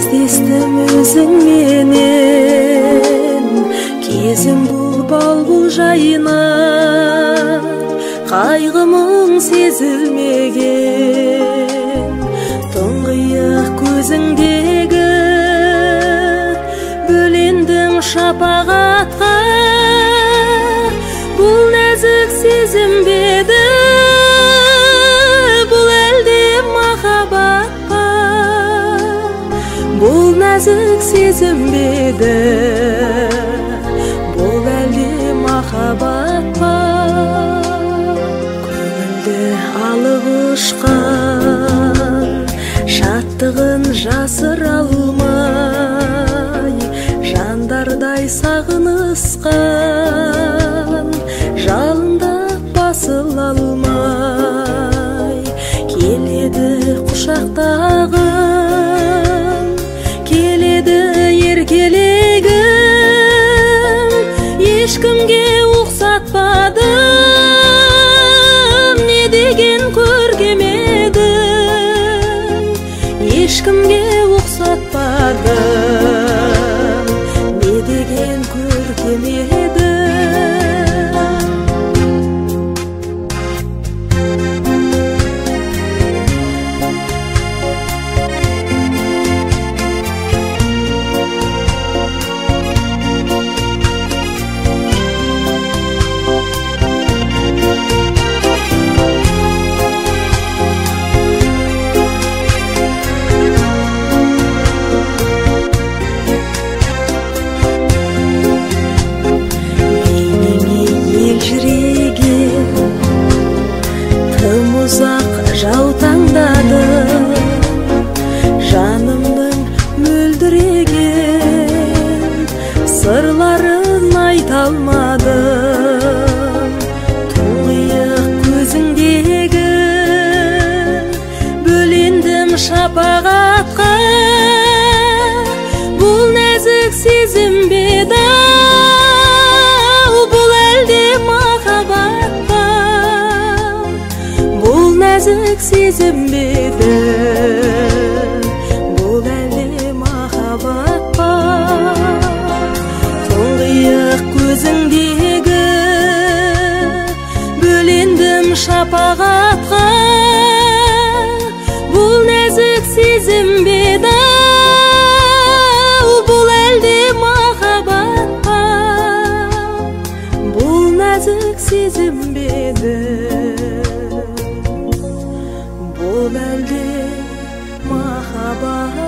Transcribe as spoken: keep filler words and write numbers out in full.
кездестім өзің менен, кезім бұл бұл жайына, қайғымың сезілмеген, тұңғиық көзіңдегі бөлендім шапағатқа. Бұл нәзік сезім беді, бұл әлде махаббат па? Бұл нәзік сезім беді, бұл әлде махаббат па? Көңілді алып ұшқан шаттығын жасыра алмай, жандардай сағынысқан жалында басыла алмай, келеді құшақтағым, келеді еркелегім, ешкімге ұқсатпадым, не деген көркем едің, ешкімге ұқсатпадым, не деген көркем едің. Ұзақ жаутаңдады жанымның мөлдіреген сырларын айта алмадым. Тұңғиық көзіңдегі бөлендім шапағатқа. Бұл нәзік сезім беді, бұл әлде махаббат па? Бұл нәзік сезім беді, бұл әлде махаббат па? Тұңғиық көзіңдегі бөлендім шапағатқа. Бұл нәзік сезім беді, бұл әлде махаббат па? Бұл нәзік сезім беді, бұл әлде махаббат.